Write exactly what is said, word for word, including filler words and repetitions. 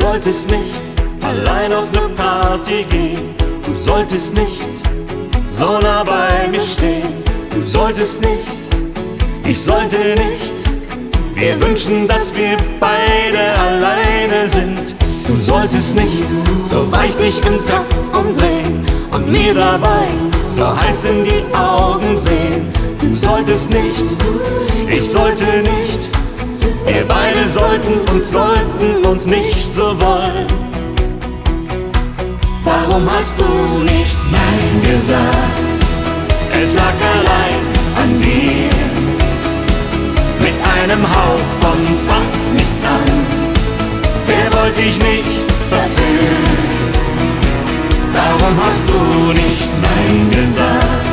solltest nicht allein auf ne Party gehen. Du solltest nicht so nah bei mir stehen. Du solltest nicht, ich sollte nicht. Wir wünschen, dass wir beide alleine sind. Du solltest nicht so weich dich im Takt umdrehen und mir dabei so heiß in die Augen sehen. Du solltest nicht, ich sollte nicht. Wir beide sollten uns, sollten uns nicht so wollen. Warum hast du nicht Nein gesagt? Es lag allein an dir. Mit einem Hauch von fast nichts an. Wer wollte dich nicht verführen? Warum hast du nicht Nein gesagt?